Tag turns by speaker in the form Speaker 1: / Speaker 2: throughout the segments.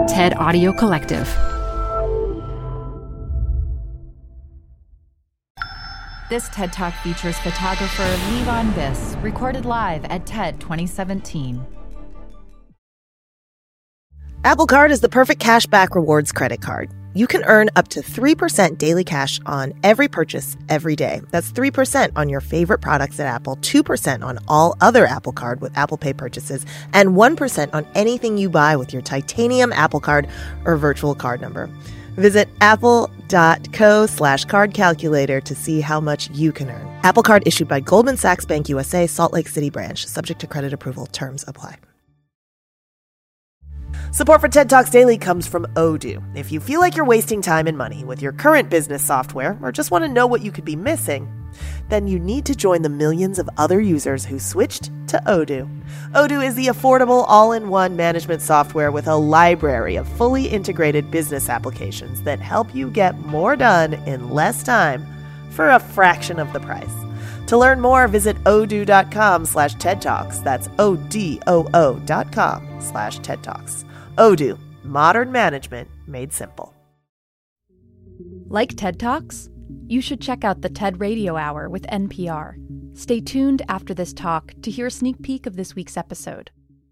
Speaker 1: TED Audio Collective.
Speaker 2: This TED Talk features photographer Levon Biss, recorded live at TED 2017.
Speaker 3: Apple Card is the perfect cashback rewards credit card. You can earn up to 3% daily cash on every purchase every day. That's 3% on your favorite products at Apple, 2% on all other Apple Card with Apple Pay purchases, and 1% on anything you buy with your titanium Apple Card or virtual card number. Visit apple.co/card calculator to see how much you can earn. Apple Card issued by Goldman Sachs Bank USA, Salt Lake City branch. Subject to credit approval. Terms apply. Support for TED Talks Daily comes from Odoo. If you feel like you're wasting time and money with your current business software or just want to know what you could be missing, then you need to join the millions of other users who switched to Odoo. Odoo is the affordable all-in-one management software with a library of fully integrated business applications that help you get more done in less time for a fraction of the price. To learn more, visit odoo.com/TED Talks. That's ODOO.com/TED Talks. Odoo, modern management made simple.
Speaker 2: Like TED Talks? You should check out the TED Radio Hour with NPR. Stay tuned after this talk to hear a sneak peek of this week's episode.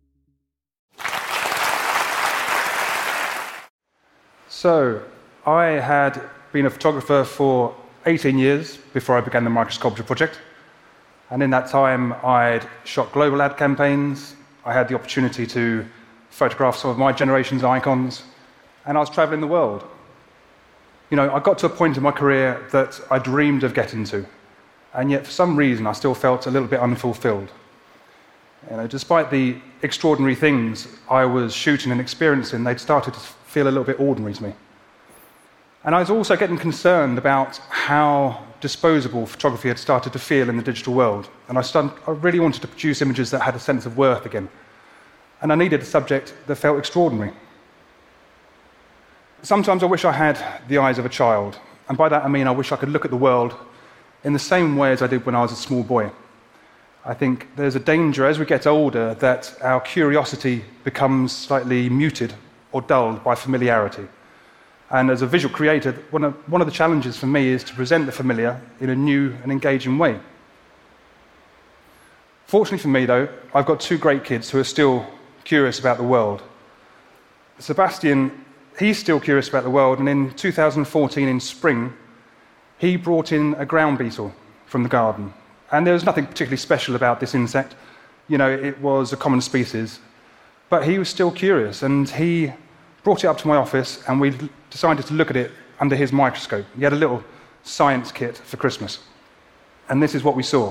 Speaker 4: So, I had been a photographer for 18 years before I began the Microsculpture project. And in that time, I'd shot global ad campaigns. I had the opportunity to photograph some of my generation's icons, and I was traveling the world. You know, I got to a point in my career that I dreamed of getting to, and yet for some reason I still felt a little bit unfulfilled. You know, despite the extraordinary things I was shooting and experiencing, they'd started to feel a little bit ordinary to me. And I was also getting concerned about how disposable photography had started to feel in the digital world, and I really wanted to produce images that had a sense of worth again. And I needed a subject that felt extraordinary. Sometimes I wish I had the eyes of a child, and by that I mean I wish I could look at the world in the same way as I did when I was a small boy. I think there's a danger as we get older that our curiosity becomes slightly muted or dulled by familiarity. And as a visual creator, one of the challenges for me is to present the familiar in a new and engaging way. Fortunately for me, though, I've got two great kids who are still curious about the world. Sebastian, he's still curious about the world, and in 2014, in spring, he brought in a ground beetle from the garden. And there was nothing particularly special about this insect. You know, it was a common species. But he was still curious, and he brought it up to my office, and we decided to look at it under his microscope. He had a little science kit for Christmas. And this is what we saw.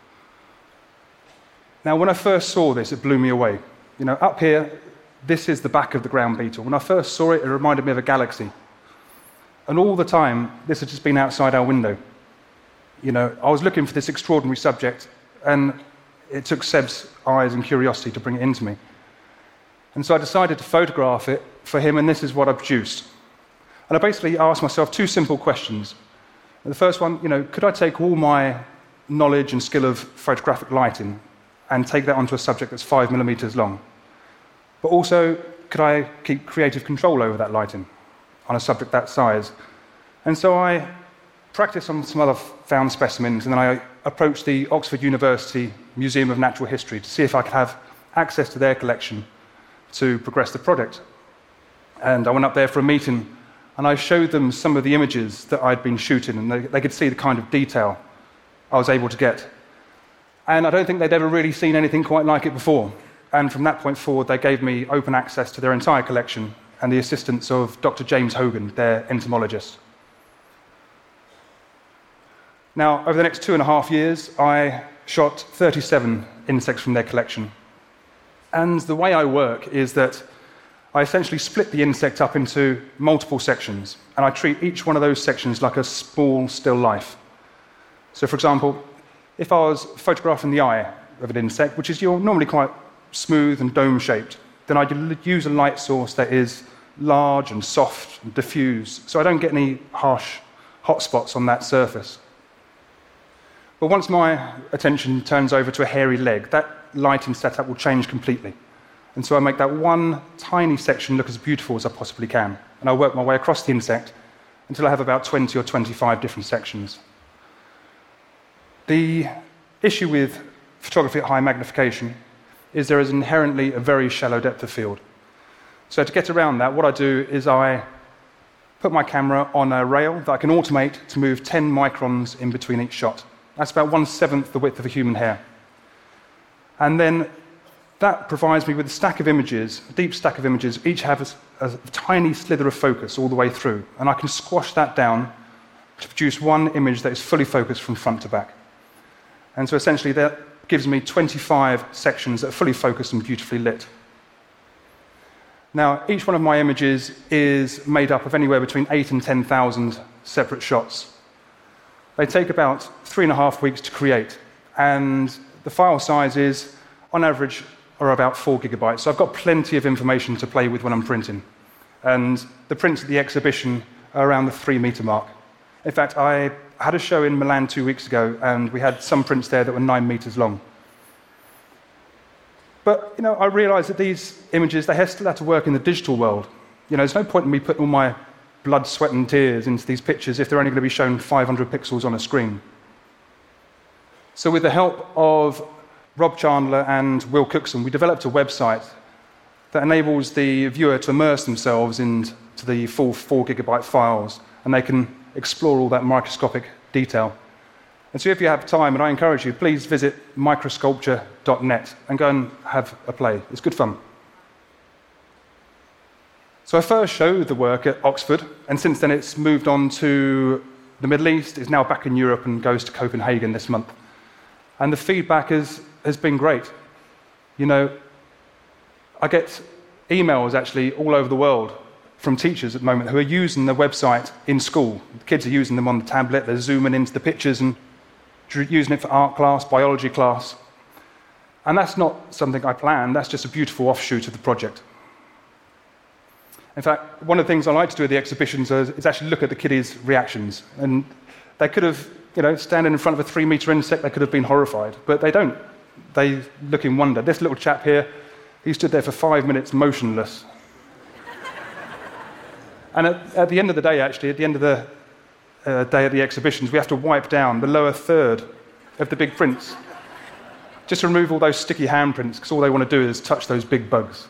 Speaker 4: Now, when I first saw this, it blew me away. You know, up here, this is the back of the ground beetle. When I first saw it, it reminded me of a galaxy. And all the time, this had just been outside our window. You know, I was looking for this extraordinary subject, and it took Seb's eyes and curiosity to bring it into me. And so I decided to photograph it for him, and this is what I produced. And I basically asked myself two simple questions. And the first one, you know, could I take all my knowledge and skill of photographic lighting and take that onto a subject that's 5 millimeters long? But also, could I keep creative control over that lighting on a subject that size? And so I practiced on some other found specimens, and then I approached the Oxford University Museum of Natural History to see if I could have access to their collection to progress the project. And I went up there for a meeting, and I showed them some of the images that I'd been shooting, and they could see the kind of detail I was able to get. And I don't think they'd ever really seen anything quite like it before. And from that point forward, they gave me open access to their entire collection and the assistance of Dr. James Hogan, their entomologist. Now, over the next 2.5 years, I shot 37 insects from their collection. And the way I work is that I essentially split the insect up into multiple sections, and I treat each one of those sections like a small, still life. So, for example, if I was photographing the eye of an insect, which is normally quite smooth and dome-shaped, then I'd use a light source that is large and soft and diffuse, so I don't get any harsh hot spots on that surface. But once my attention turns over to a hairy leg, that lighting setup will change completely. And so I make that one tiny section look as beautiful as I possibly can. And I work my way across the insect until I have about 20 or 25 different sections. The issue with photography at high magnification is there is inherently a very shallow depth of field. So to get around that, what I do is I put my camera on a rail that I can automate to move 10 microns in between each shot. That's about 1/7 the width of a human hair. And then that provides me with a stack of images, a deep stack of images, each have a tiny slither of focus all the way through. And I can squash that down to produce one image that is fully focused from front to back. And so essentially that gives me 25 sections that are fully focused and beautifully lit. Now, each one of my images is made up of anywhere between 8,000 and 10,000 separate shots. They take about 3.5 weeks to create, and the file sizes, on average, are about 4 gigabytes. So I've got plenty of information to play with when I'm printing. And the prints at the exhibition are around the 3-meter mark. In fact, I had a show in Milan 2 weeks ago, and we had some prints there that were 9 meters long. But, I realized that these images, they still have to work in the digital world. There's no point in me putting all my blood, sweat, and tears into these pictures if they're only going to be shown 500 pixels on a screen. So with the help of Rob Chandler and Will Cookson, we developed a website that enables the viewer to immerse themselves into the full 4 gigabyte files, and they can explore all that microscopic detail. And so if you have time, and I encourage you, please visit microsculpture.net and go and have a play. It's good fun. So I first showed the work at Oxford, and since then it's moved on to the Middle East. It's now back in Europe and goes to Copenhagen this month. And the feedback has been great. I get emails actually all over the world from teachers at the moment who are using the website in school. The kids are using them on the tablet, they're zooming into the pictures and using it for art class, biology class. And that's not something I planned, that's just a beautiful offshoot of the project. In fact, one of the things I like to do at the exhibitions is actually look at the kiddies' reactions. And they could have, standing in front of a 3-meter insect, they could have been horrified, but they don't. They look in wonder. This little chap here, he stood there for 5 minutes motionless. And at the end of the day, actually, at the end of the day at the exhibitions, we have to wipe down the lower third of the big prints, just to remove all those sticky handprints, because all they want to do is touch those big bugs.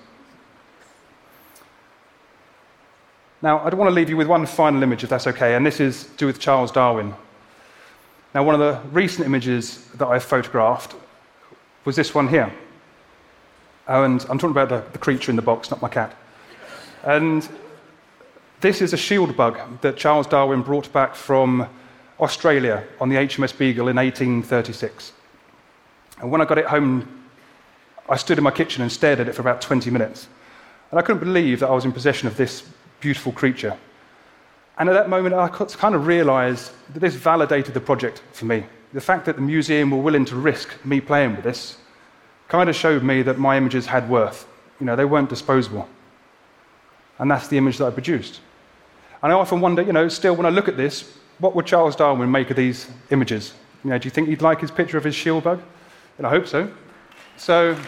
Speaker 4: Now, I want to leave you with one final image, if that's okay, and this is to do with Charles Darwin. Now, one of the recent images that I photographed was this one here. And I'm talking about the creature in the box, not my cat. And this is a shield bug that Charles Darwin brought back from Australia on the HMS Beagle in 1836. And when I got it home, I stood in my kitchen and stared at it for about 20 minutes. And I couldn't believe that I was in possession of this beautiful creature. And at that moment, I kind of realized that this validated the project for me. The fact that the museum were willing to risk me playing with this kind of showed me that my images had worth. They weren't disposable. And that's the image that I produced. And I often wonder, still when I look at this, what would Charles Darwin make of these images? Do you think he'd like his picture of his shield bug? And I hope so. So,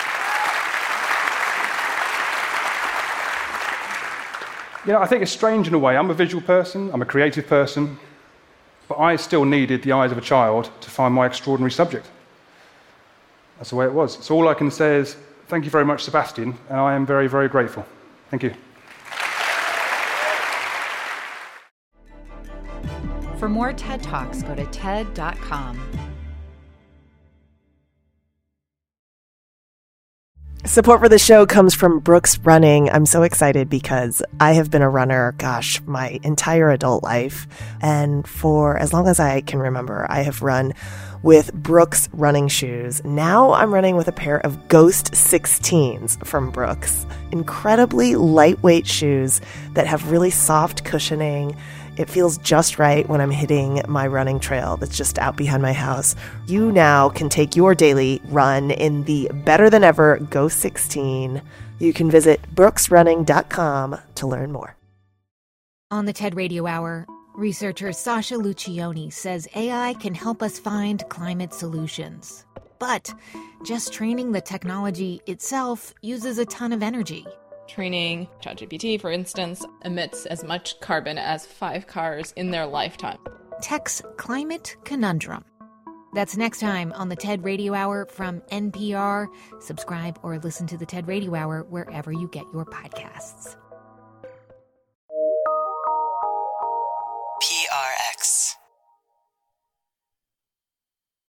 Speaker 4: I think it's strange in a way. I'm a visual person, I'm a creative person, but I still needed the eyes of a child to find my extraordinary subject. That's the way it was. So all I can say is, thank you very much, Sebastian, and I am very, very grateful. Thank you.
Speaker 2: For more TED Talks, go to TED.com.
Speaker 3: Support for the show comes from Brooks Running. I'm so excited because I have been a runner, my entire adult life. And for as long as I can remember, I have run with Brooks running shoes. Now I'm running with a pair of Ghost 16s from Brooks. Incredibly lightweight shoes that have really soft cushioning. It feels just right when I'm hitting my running trail that's just out behind my house. You now can take your daily run in the better than ever Ghost 16. You can visit brooksrunning.com to learn more.
Speaker 1: On the TED Radio Hour, Researcher Sasha Lucioni says AI can help us find climate solutions. But just training the technology itself uses a ton of energy.
Speaker 5: Training ChatGPT, for instance, emits as much carbon as 5 cars in their lifetime.
Speaker 1: Tech's Climate Conundrum. That's next time on the TED Radio Hour from NPR. Subscribe or listen to the TED Radio Hour wherever you get your podcasts.